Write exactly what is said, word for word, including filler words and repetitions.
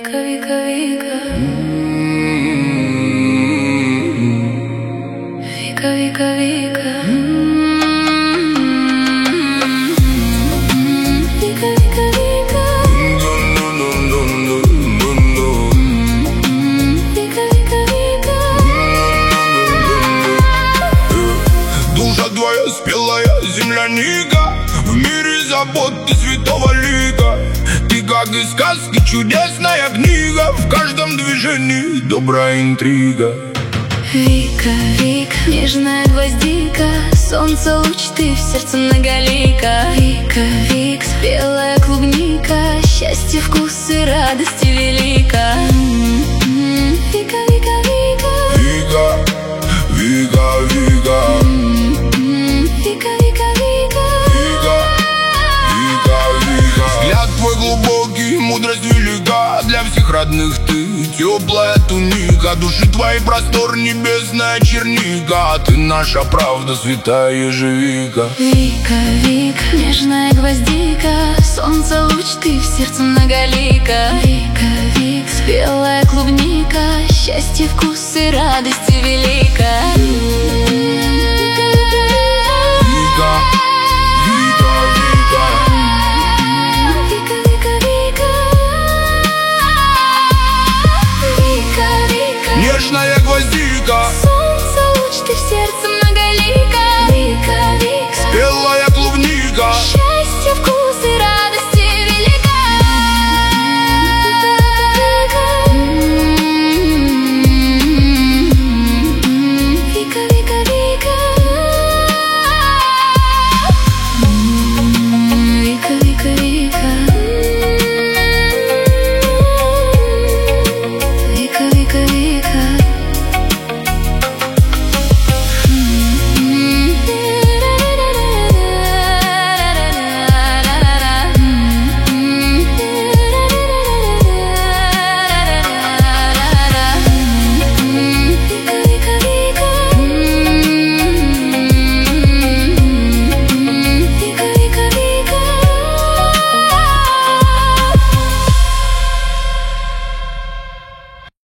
Вика, Вика, Вика. Вика, Вика, Вика. Вика, Вика, Вика. Вика, Вика, Вика. Душа твоя спелая земляника, в мире забот ты святого лика. Ты как из сказки чудесная книга, в каждом движении добрая интрига. Вика, Вика, нежная гвоздика, солнце луч, ты в сердце многолика. Вика, Вик, спелая клубника, счастье, вкус и радости велика. Вика, Вика, Вика. Вика, Вика, Вика. Вика, Вика, Вика. Вика, Вика, Вика. Взгляд твой глубокий, мудрость велика, для всех родных ты теплая туника. Души твоей простор, небесная черника, ты наша правда, святая ежевика. Вика, Вика, нежная гвоздика, солнце луч, ты в сердце многолика. Вика, Вик, спелая клубника, счастье, вкус и радости велика.